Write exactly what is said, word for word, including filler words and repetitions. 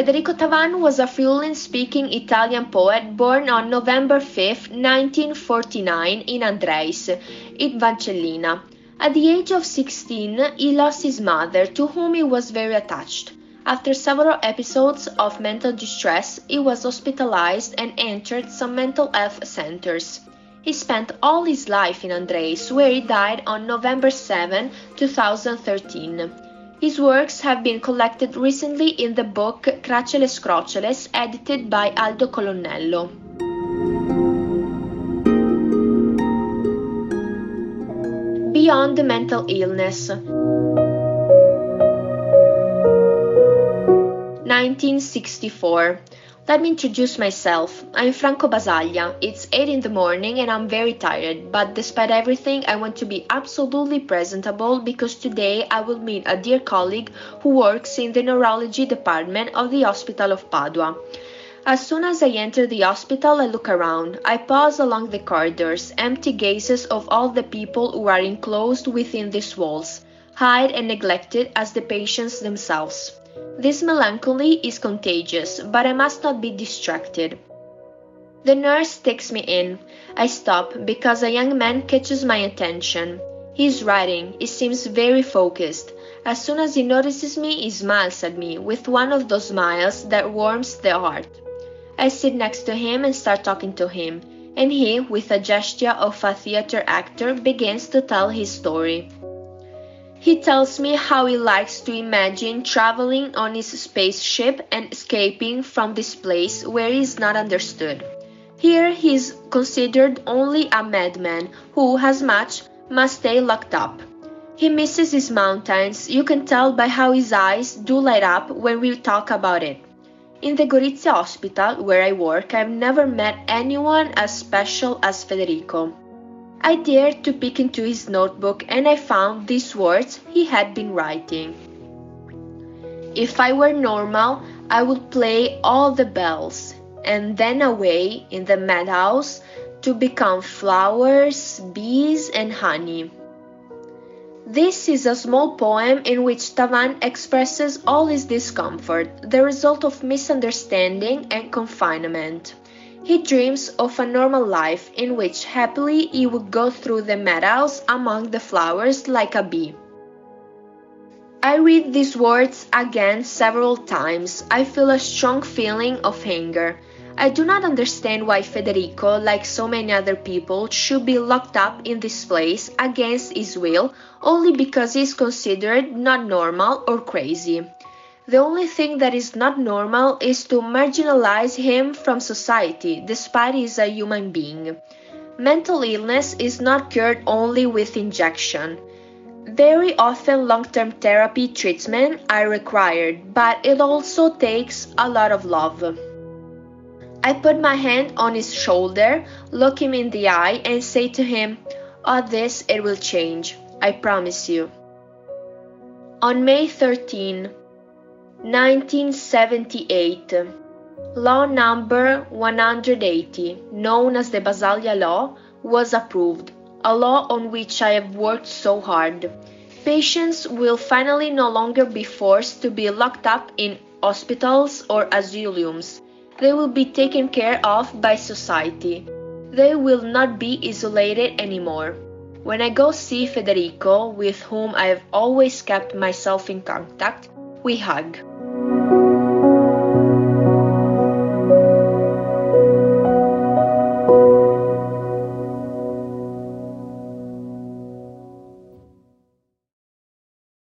Federico Tavan was a fluent-speaking Italian poet born on November fifth, nineteen forty-nine in Andreis, in Valcellina. At the age of sixteen, he lost his mother, to whom he was very attached. After several episodes of mental distress, he was hospitalized and entered some mental health centers. He spent all his life in Andreis, where he died on November seventh, two thousand thirteen. His works have been collected recently in the book Cracele Scrocceles, edited by Aldo Colonnello. Beyond the mental illness. nineteen sixty-four. Let me introduce myself. I'm Franco Basaglia. It's eight in the morning and I'm very tired, but despite everything, I want to be absolutely presentable because today I will meet a dear colleague who works in the neurology department of the Hospital of Padua. As soon as I enter the hospital, I look around. I pause along the corridors, empty gazes of all the people who are enclosed within these walls, hide and neglected as the patients themselves. This melancholy is contagious, but I must not be distracted. The nurse takes me in. I stop because a young man catches my attention. He is writing. He seems very focused. As soon as he notices me, he smiles at me with one of those smiles that warms the heart. I sit next to him and start talking to him, and he, with a gesture of a theater actor, begins to tell his story. He tells me how he likes to imagine traveling on his spaceship and escaping from this place where he is not understood. Here he is considered only a madman who, as much, must stay locked up. He misses his mountains. You can tell by how his eyes do light up when we talk about it. In the Gorizia hospital, where I work, I've never met anyone as special as Federico. I dared to peek into his notebook and I found these words he had been writing. If I were normal, I would play all the bells, and then away in the madhouse to become flowers, bees, and honey. This is a small poem in which Tavan expresses all his discomfort, the result of misunderstanding and confinement. He dreams of a normal life in which happily he would go through the meadows among the flowers like a bee. I read these words again several times. I feel a strong feeling of anger. I do not understand why Federico, like so many other people, should be locked up in this place against his will only because he is considered not normal or crazy. The only thing that is not normal is to marginalize him from society, despite he is a human being. Mental illness is not cured only with injection. Very often long-term therapy treatment are required, but it also takes a lot of love. I put my hand on his shoulder, look him in the eye, and say to him, "Oh, this it will change, I promise you." On May thirteenth, nineteen seventy-eight, Law number one hundred eighty, known as the Basaglia Law, was approved, a law on which I have worked so hard. Patients will finally no longer be forced to be locked up in hospitals or asylums. They will be taken care of by society. They will not be isolated anymore. When I go see Federico, with whom I have always kept myself in contact, we hug.